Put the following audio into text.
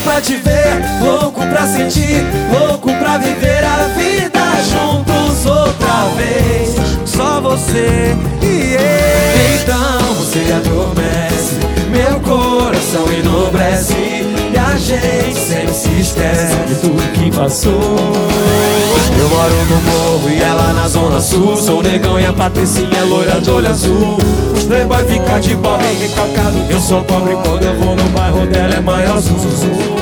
pra te ver, louco pra sentir, louco pra viver a vida juntos outra vez. Só você e eu. Então você adormece, meu coração enobrece, e a gente sempre se esquece de tudo que passou. Eu moro no morro e ela na zona sul. Sou o negão e a Patricinha é loira de olho azul. Os playboy fica de pobre recalcado. Eu sou pobre quando eu vou no bairro dela, é maior zuzuzu.